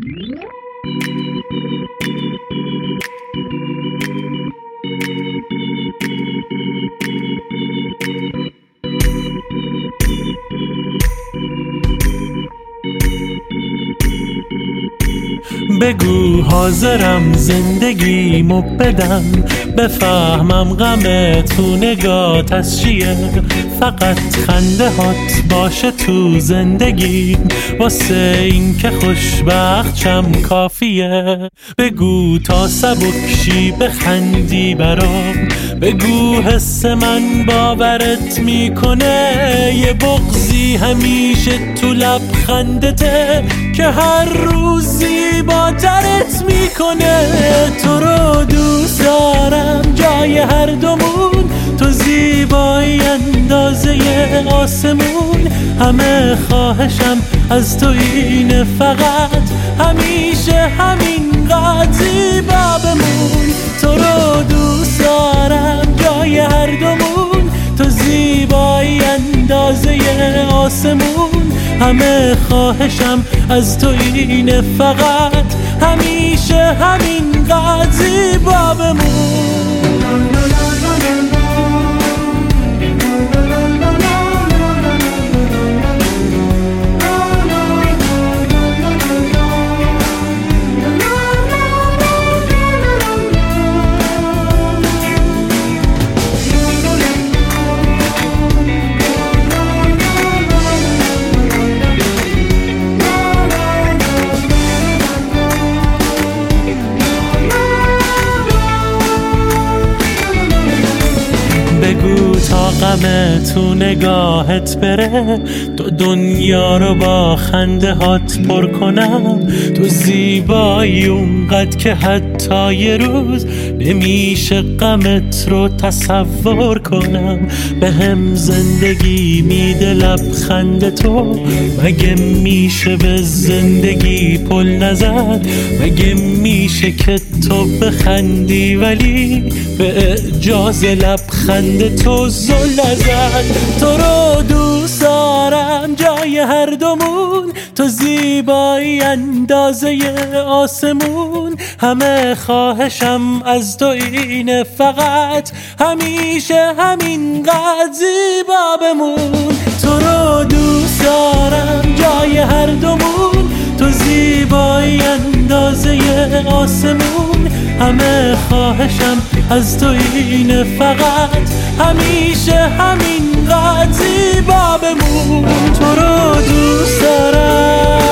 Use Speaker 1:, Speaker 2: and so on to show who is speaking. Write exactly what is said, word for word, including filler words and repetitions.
Speaker 1: بگو حاضرم زندگیمو بدم، بفهمم غم تو نگات از چیه. فقط خنده هات باشه تو زندگی، واسه این که خوشبخت شم کافیه. بگو تا سبکشی بخندی برام، بگو حس من باورت میکنه. یه بغضی همیشه تو لبخندته که هر روزی با ترت میکنه. تو رو دوست دارم جای هر دومون، تو زیبایی اندازه آسمون. همه خواهشم از تو اینه، فقط همیشه همینقدر زیبا بمون. تو رو دوست دارم جای هر دومون، تو زیبایی اندازه آسمون. همه خواهشم از تو اینه، فقط همیشه همینقدر زیبا بمون. بگو تا غم تو نگاهت بره، تو دنیا رو با خنده هات پر کنم. تو زیبایی اونقدر که حتی یه روز نمیشه غمت رو تصور کنم. به هم زندگی میده لبخند تو، مگه میشه به زندگی پل نزد؟ مگه میشه که تو بخندی ولی به اعجاز لبخند تو زل نزد؟ تو رو دوست دارم جای هر دومون، تو زیبایی اندازه آسمون. همه خواهشم از تو اینه، فقط همیشه همینقدر زیبا بمون. تو رو دوست دارم جای هر دومون، تو زیبایی اندازه آسمون. همه خواهشم از تو اینه، فقط همیشه همینقدر زیبا بمون. تو رو دوست دارم.